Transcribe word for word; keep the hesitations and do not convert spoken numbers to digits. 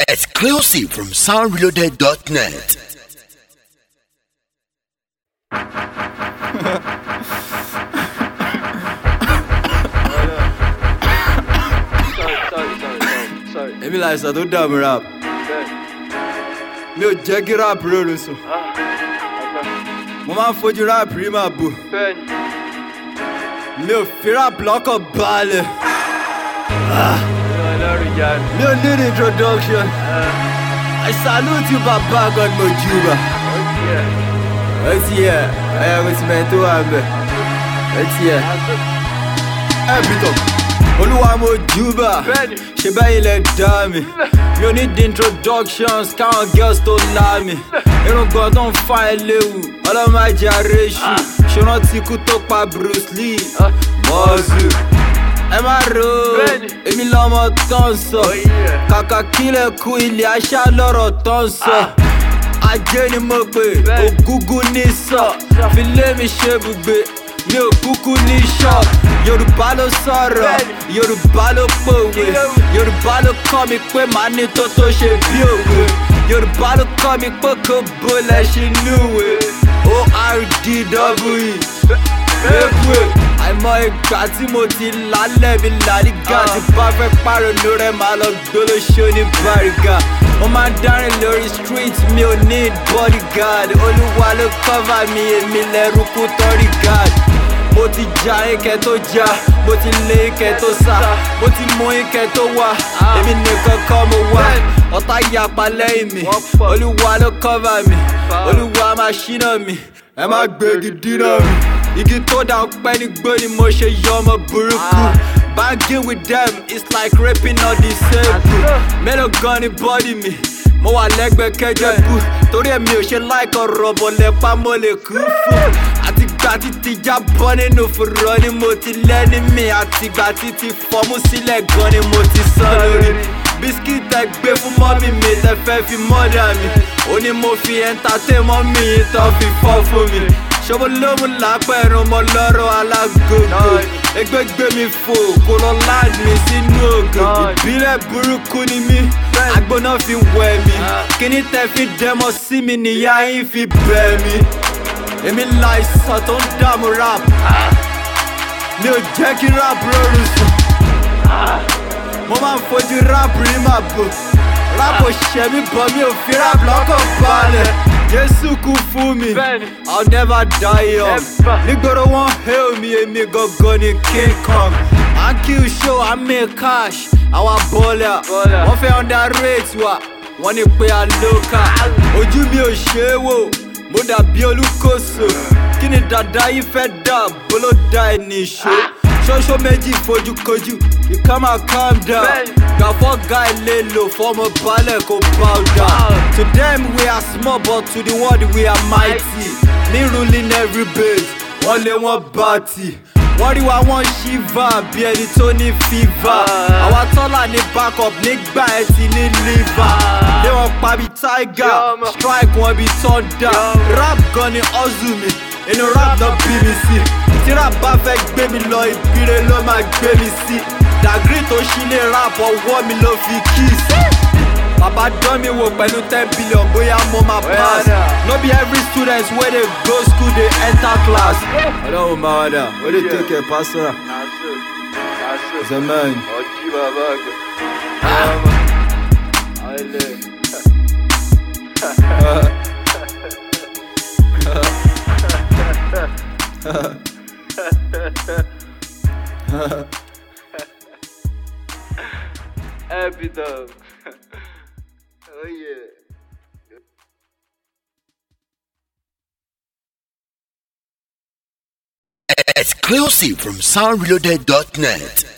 Exclusive from sound reloaded dot net. Èmi láìsàn tó dààmú rap. Mi ò jẹ́ kí rap rọrùn sùn. Mo máa ń fojú rap rí máa bò. Mi ò fi rap lọ́kàn balẹ̀. Mi ò need introduction. I salute you, Baba God Mojuba. Let's hear. I am with men to have it. Let's hear. Everything. Olúwa Mojuba. Ṣé bẹ́ẹ̀ ilẹ̀ dá mi? Mi ò need introductions, káwọn girls tó lá mi. Irùngbọ̀n tó ń fa ẹlẹ́wù, ọlọ́mọ ajá rèṣù. Ṣé rántí ikú tó pa Bruce Lee? Mọ́ọ̀sù. Ẹ má ro, èmi lọ́mọ tó ń sọ. Kàkà kílẹ̀ kú ilé aṣá lọ́rọ̀ tó ń sọ. Ajé ni mo pè, ògúngún ní sọ. Fi lé mi ṣe bùgbé, mi ò kúkú ní ṣọ́ọ̀. Yorùbá ló sọ̀rọ̀, Yorùbá ló pòwe. Yorùbá ló kọ́ mi pé màá ní tó tó ṣe bí òwe. Yorùbá ló kọ́ mi pé kò bolẹ̀ ṣe núwe. O R D W Ekwe. Àìmọ̀ ìgbà tí mo ti lálẹ́ mi làrígà. Tí bá fẹ́ pàrọ̀nù rẹ̀ máa lọ gbólóṣó ní bàrígà. Mo máa ń dárin lórí street, mi ò need bodyguard. Olúwa ló cover mi, èmi lẹ́rùkú tọ́rí guard. Mo ti ja ike tó ja, mo ti lé ike tó sá, mo ti mú ike tó wá, èmi nìkan kọ́ mo wá. Ọ̀tá yapa lẹ́yìn mi, Olúwa ló cover mi, Olúwa máa ṣínà mi, ẹ má gbégi dínà mi. Igi tó dá ọpẹ́ ní gbó ni mo ṣe yọ ọmọ burúkú. Banging with them, it's like raping all the same. Mélòó gan ni body mi, mo wà lẹ́gbẹ̀ẹ́ kẹjọ bú. Torí èmi ò ṣe láìkọ̀ rọ̀bọ̀ lẹ́pà mo lè kú fún. Àtìgbà títí já bọ́ nínú fúrọ́ ni mo ti lẹ́ni mi. Àtìgbà títí fọ́mú sílẹ̀ gan ni mo ti sán lórí. Bisikíìtì ẹ gbé fún mọ́mí mi tẹ fẹ́ fi mọ́dà mi. Ó ní mo fi entertain mọ́mí yìí tán fi fọ́ fún mi. Ṣọ́bọ̀ ló mú lápẹ̀rún ọmọ lọ́rọ̀ alágógó. Ẹgbẹ́ gbé mi fò kó lọ láàdì mi sínú ògò. Ìbílẹ̀ burúkú ni mí, agbóná fi wẹ̀ mí. Kíní tẹ fi dẹ́mọ sí mi níyà yín fi bẹ̀ mí. Èmi láìsàn tó ń dààmú rap. Mi ò jẹ́ kí rap rọrùn sùn. Mo máa ń fojú rap rí màá bò. Rap ò ṣẹ́ mi bọ̀, mi ò fi rap lọ́kàn balẹ̀. Jésù kú fún mi, I'll never die young. Nígboro wọ́n hail mi, èmi gangan ni King Kong. I kill show, I make cash, àwa bọ́lá. Wọ́n fẹ́ underrate wa, wọ́n ní pé a lóka. Ojú mi ò ṣe é wò, mo dàbí olúkòso. Kí ni dàda yìí fẹ́ dà, bóló da ẹni ṣó. Ṣóṣó méjì fojúkojú, you come and calm down. Gàfọ́ guy lè lò fọ́mọ balẹ̀ kó bow down. To them we are small but to the world we are mighty. Me ruling every base, wọ́n lé wọ́n bàtì. Wọ́n rí wa wọ́n shiva bí ẹni tó ní fever. Àwa tọ́lá ní backup nígbà ẹ ti ní liver. Lé wọn pa bí tiger, strike wọn bí thunder. Rap gan ni hustle mi, inú rap náà bí mi sí. Tí rap bá fẹ́ gbé mi lọ, ìbíre ló máa gbé mi sí. Dàgírì tó ṣílé rap ọwọ́ mi ló fi kiss. Bàbá dán mi wò pẹ̀lú ten billion bóyá mo máa pass. No be every student wey dey go school dey enter class. Ọlọ́run máa wá dà, ó lè take it personal. Ṣé mẹ́rin? Ọjí bàbá àgbẹ̀. Happy dog. Oh yeah. Exclusive from sound reloaded dot net.